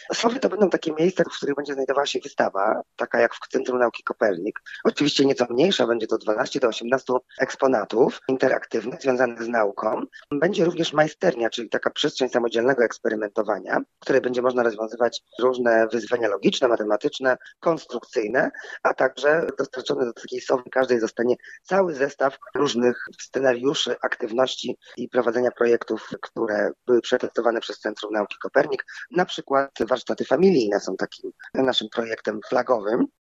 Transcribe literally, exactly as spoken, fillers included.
Sowy to będą takie miejsca, w których będzie znajdowała się wystawa, taka jak w Centrum Nauki Kopernik. Oczywiście nieco mniejsza, będzie to dwanaście do osiemnastu eksponatów interaktywnych związanych z nauką. Będzie również majsternia, czyli taka przestrzeń samodzielnego eksperymentowania, w której będzie można rozwiązywać różne wyzwania logiczne, matematyczne, konstrukcyjne, a także dostarczony do takiej sowy każdej zostanie cały zestaw różnych scenariuszy, aktywności i prowadzenia projektów, które były przetestowane przez Centrum Nauki Kopernik. Na przykład warsztaty familijne są takim naszym projektem flagowym.